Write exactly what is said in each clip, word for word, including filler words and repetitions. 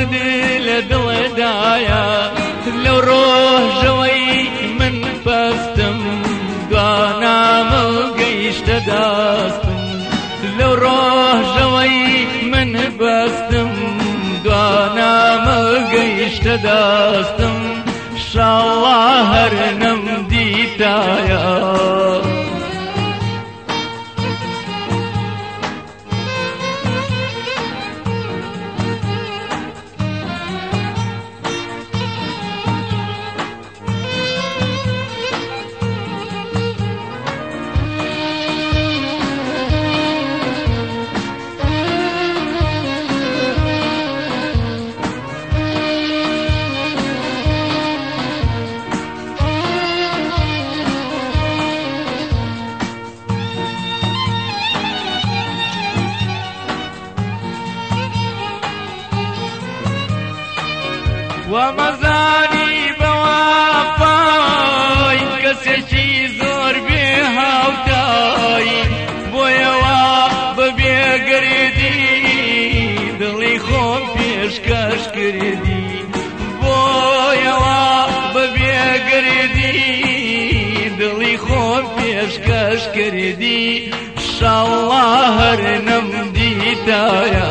ورد لدڵێدایە لەو ڕۆژەوەی من بەستم دوانامە گەیشتە دەستم لەو ڕۆژەوەی من بەستم دوانامە گەیشتە دەستم شاڵا هەر نەمدیتایە وەمەزانی بەوافای کەسێکی زۆر بێ هاوتای بۆیەوە بەبێ گەرێدی دڵی خۆم پێشکەش کردی بۆیەوە بەبێ گەرێدی دڵی خۆم پێشکەش کردی شاڵا هەر نەمدیتایە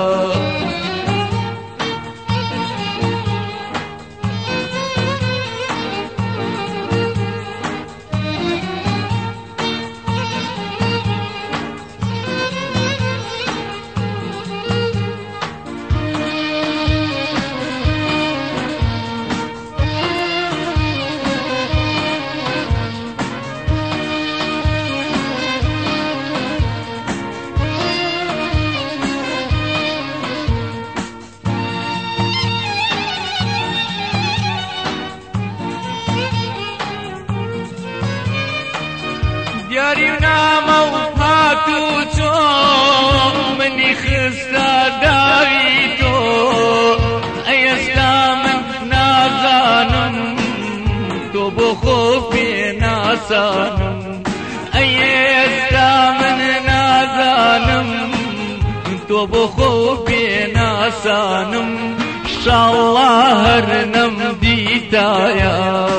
دیاری و نامە و هات و چۆ منی خستە داوی تۆ ئەی ئێستا من نازانم تۆ بۆ خۆ پێ ناسانم ئەی ئێستا من نازانم تۆ بۆ خۆ پێ ناسانم شاڵا هەر نەمدیتایە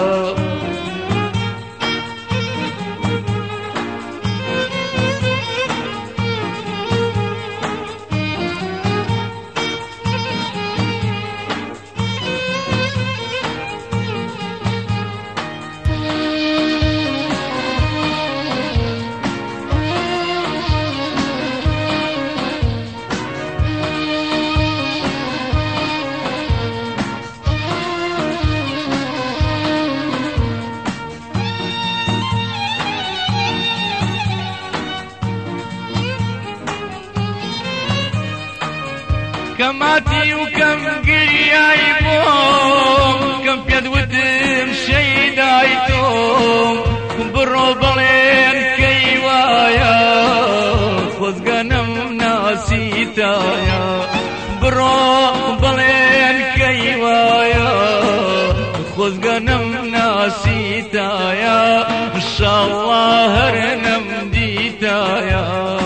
کەماتی و کەم گریای بۆم کەم پێت وتم شەیدای تۆم بڕۆ بەڵێن کەی وایە خۆزگەنم ناسیتایە بڕۆ بەڵێن کەی وایە خۆزگەنم ناسیتایە شاڵا هەر نەمدیتایە